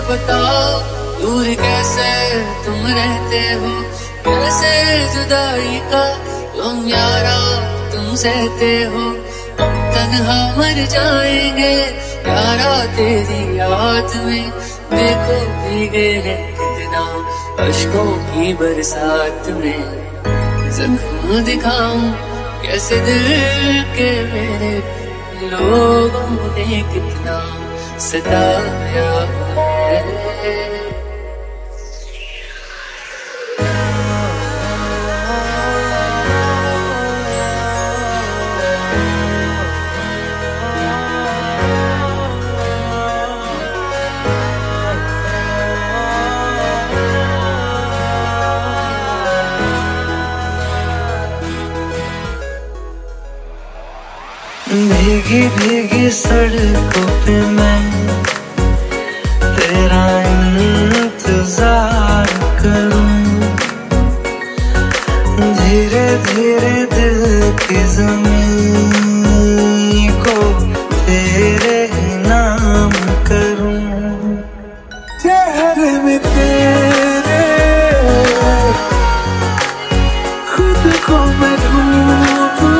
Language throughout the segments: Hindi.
बताओ दूर कैसे तुम रहते हो, कैसे जुदाई का तुम यारा तुम सहते हो। हम तन्हा मर जाएंगे यारा तेरी याद में, देखो भीगे हैं कितना अश्कों की बरसात में। जख्म दिखाऊं कैसे दिल के मेरे, लोगों ने कितना सताया है। भीगी भीगी सड़कों पे मैं तेरा इंतजार करूं, धीरे धीरे दिल की ज़मीं को तेरे नाम करूं। चेहरे में तेरे खुद को मैं ढूंढूं,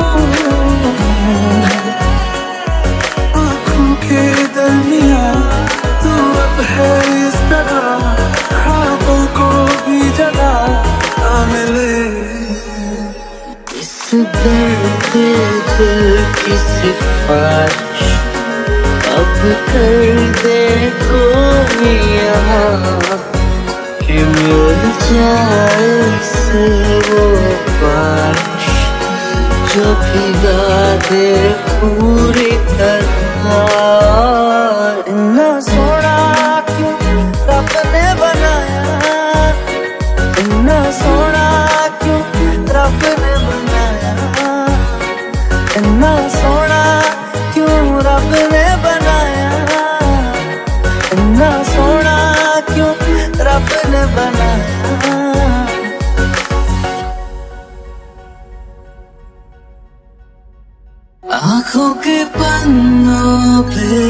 आँखों के दरमियाँ तू अब है इस तरह, ख्वाबों को भी जगा मिले। इस दर्द दिल की सिफारिश अब कर दे कोई यहाँ, कि मिल जाए से वो बारिश जो भिगा दे पूरी तरह। इतना सोना क्यों रब ने बनाया, इतना सोना क्यों रब ने बनाया, इतना सोना क्यों रब ने बनाया, इतना सोना क्यों रब ने बनाया। आँखों के पन्नों पे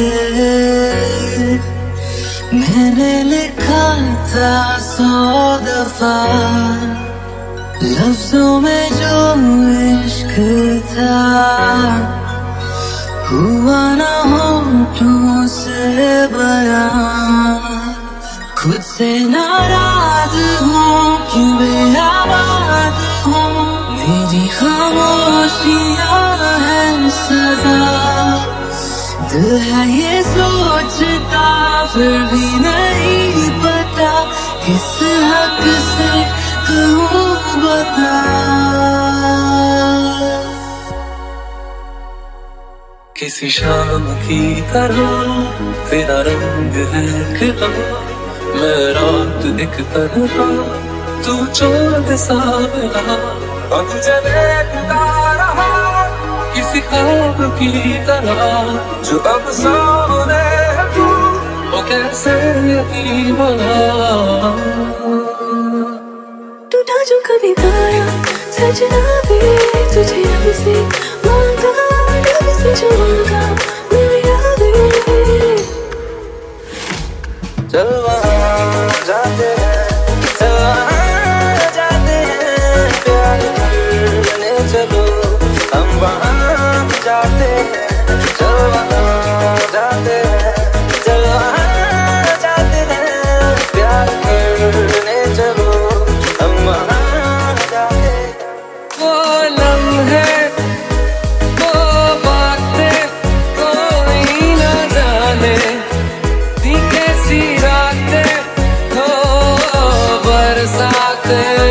मैंने लिखा था 100 दफा, लफ्जों में जो इश्क था हुआ ना होठों से बयां। खुद से नाराज हूँ क्यों बेआवाज हूँ, मेरी खामोशियाँ है सजा। दिल है ये सोचता फिर भी नहीं पता, किस हक से कहूँ बता। किसी शाम की तरह तेरा रंग है खिला, मैं रात एक तरह तू चाँद सा मिला। अब तुझे देखता रहा किसी ख्वाब की तरह, जो अब सामने है तू वो कैसे यकीन बना। टूटा जो कभी तारा सजना भी तुझे अब से मांगा, अब से जो मांगा मेरी यादें। चल वहाँ जाते हैं, चल वहाँ जाते हैं, प्यार करने चलो हम वहाँ जाते हैं। चल वहाँ जाते हैं, चल वहाँ जाते हैं, प्यार करने चलो हम वहाँ जाते हैं। वो लम्हे वो बातें कोई न जाने, दिखे सी रातें हो बरसातें,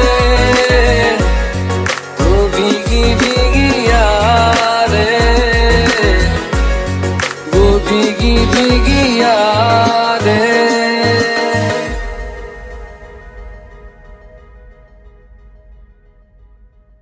तो भीगी भीगी यादें, वो भीगी भीगी यादें।